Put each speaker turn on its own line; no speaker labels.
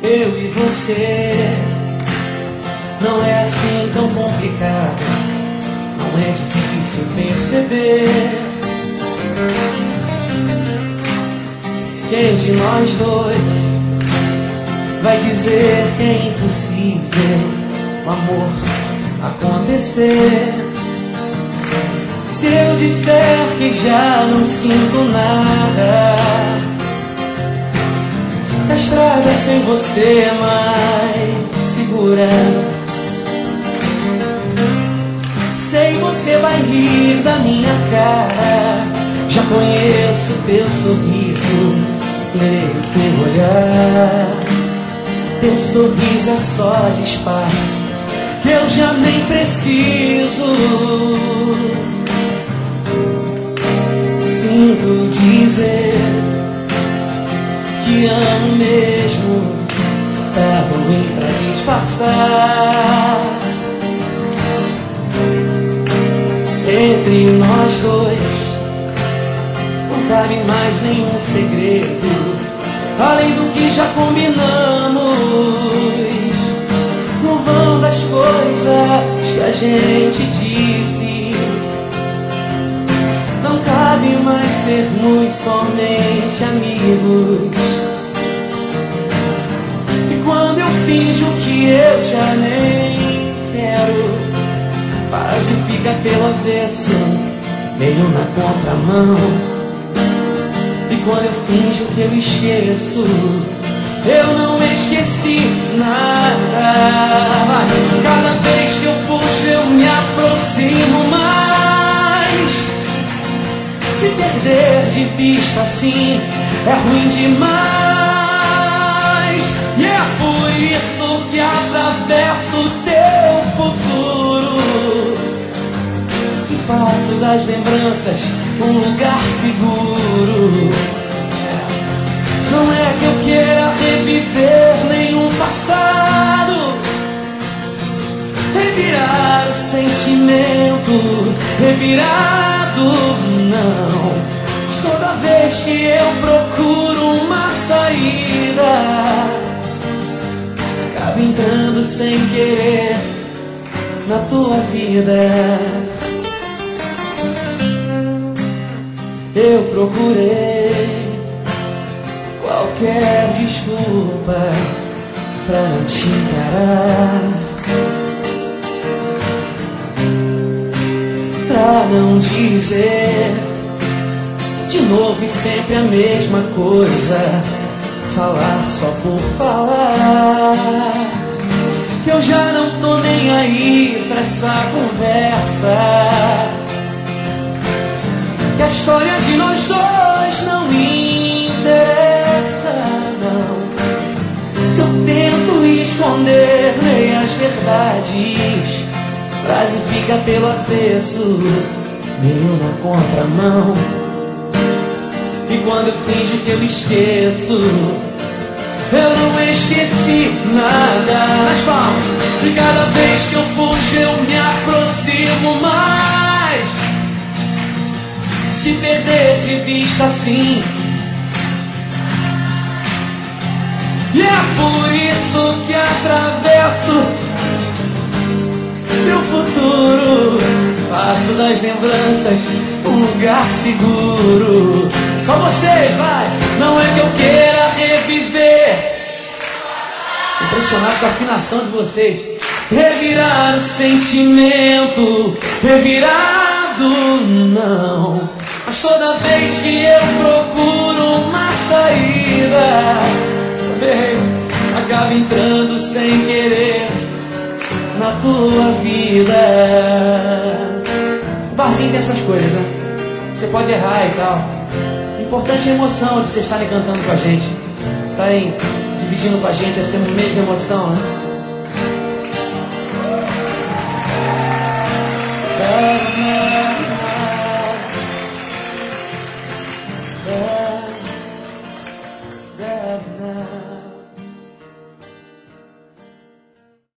eu e você. Não é assim tão complicado, não é difícil perceber. Quem de nós dois vai dizer que é impossível o amor acontecer? Se eu disser que já não sinto nada, a estrada sem você é mais segura. Sei você vai rir da minha cara, já conheço teu sorriso, leio teu olhar. Teu sorriso é só disfarce que eu já nem preciso. Sinto dizer que amo mesmo, tá ruim pra disfarçar. Entre nós dois não cabe mais nenhum segredo, além do que já combinamos. No vão das coisas que a gente disse, não cabe mais sermos somente amigos. E quando eu finjo que eu já nem quero, quase fica pelo avesso, meio na contramão. E quando eu finjo que eu esqueço, eu não esqueci nada. Cada vez que eu fujo eu me aproximo mais. Te perder de vista assim é ruim demais. E é por isso que atravesso o teu futuro e faço das lembranças um lugar seguro. Não é que eu queira reviver nenhum passado, revirar o sentimento, revirado não. Toda vez que eu procuro uma saída, acabo entrando sem querer na tua vida. Eu procurei qualquer desculpa pra não te encarar, pra não dizer de novo e sempre a mesma coisa, falar só por falar. Que eu já não tô nem aí pra essa conversa, que a história de nós dois não interessa, não. Se eu tento esconder nem as verdades, a frase fica pelo avesso, meio na contramão. E quando eu finjo que eu esqueço, eu não esqueci nada. Nas palmas. E cada vez que eu fujo eu me aproximo mais. Te perder de vista assim, e é por isso que atravesso meu futuro, faço das lembranças um lugar seguro. Só vocês, vai! Não é que eu queira reviver, impressionado com a afinação de vocês. Revirar o sentimento, revirado não. Mas toda vez que eu procuro uma saída, também acabo entrando sem querer na tua vida. O barzinho tem essas coisas, né? Você pode errar e tal. O importante é a emoção de vocês estarem cantando com a gente, estarem dividindo com a gente essa mesma emoção, né?